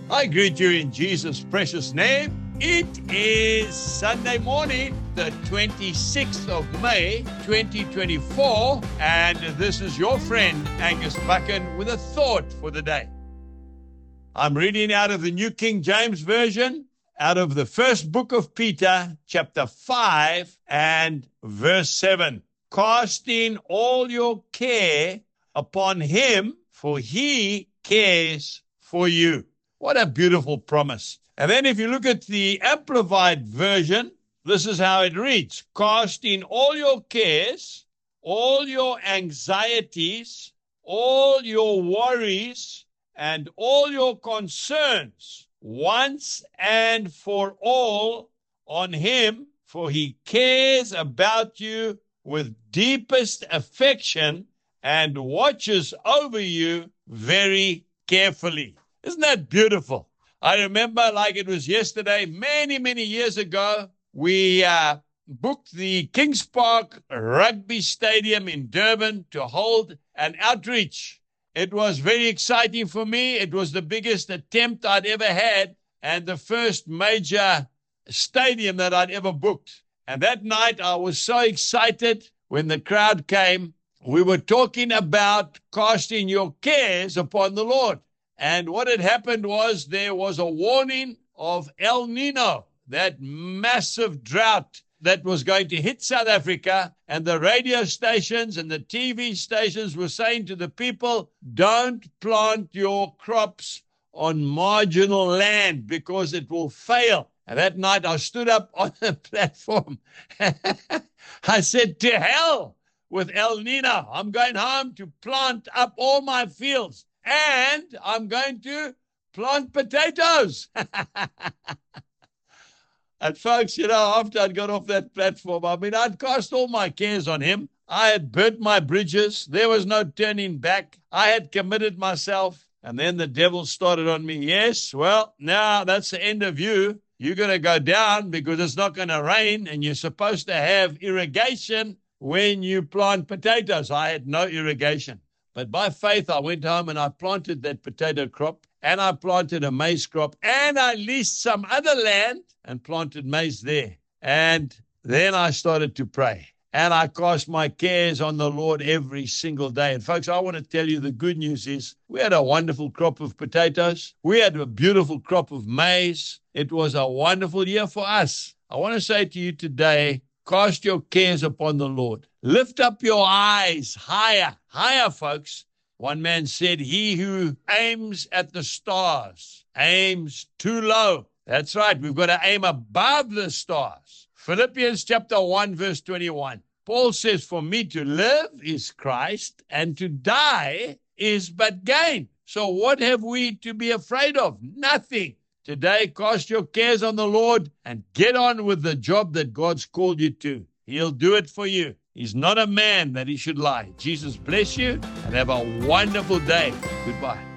I greet you in Jesus' precious name. It is Sunday morning, the 26th of May, 2024, and this is your friend, Angus Buchan, with a thought for the day. I'm reading out of the New King James Version, out of the first book of Peter, chapter 5 and verse 7. Casting all your care upon him, for he cares for you. What a beautiful promise. And then if you look at the Amplified Version, this is how it reads. Casting all your cares, all your anxieties, all your worries, and all your concerns once and for all on him, for he cares about you with deepest affection and watches over you very carefully. Isn't that beautiful? I remember like it was yesterday, many years ago, we booked the Kings Park Rugby Stadium in Durban to hold an outreach. It was very exciting for me. It was the biggest attempt I'd ever had and the first major stadium that I'd ever booked. And that night I was so excited when the crowd came. We were talking about casting your cares upon the Lord. And what had happened was there was a warning of El Nino, that massive drought that was going to hit South Africa. And the radio stations and the TV stations were saying to the people, don't plant your crops on marginal land because it will fail. And that night I stood up on the platform. I said, to hell with El Nino. I'm going home to plant up all my fields. And I'm going to plant potatoes. And folks, after I'd got off that platform, I'd cast all my cares on him. I had burnt my bridges. There was no turning back. I had committed myself. And then the devil started on me. Yes, well, now that's the end of you. You're going to go down because it's not going to rain. And you're supposed to have irrigation when you plant potatoes. I had no irrigation. But by faith, I went home and I planted that potato crop and I planted a maize crop and I leased some other land and planted maize there. And then I started to pray and I cast my cares on the Lord every single day. And folks, I want to tell you the good news is we had a wonderful crop of potatoes. We had a beautiful crop of maize. It was a wonderful year for us. I want to say to you today, cast your cares upon the Lord. Lift up your eyes higher, folks. One man said, he who aims at the stars aims too low. That's right. We've got to aim above the stars. Philippians chapter 1, verse 21. Paul says, for me to live is Christ and to die is but gain. So what have we to be afraid of? Nothing. Today, cast your cares on the Lord and get on with the job that God's called you to. He'll do it for you. He's not a man that he should lie. Jesus bless you and have a wonderful day. Goodbye.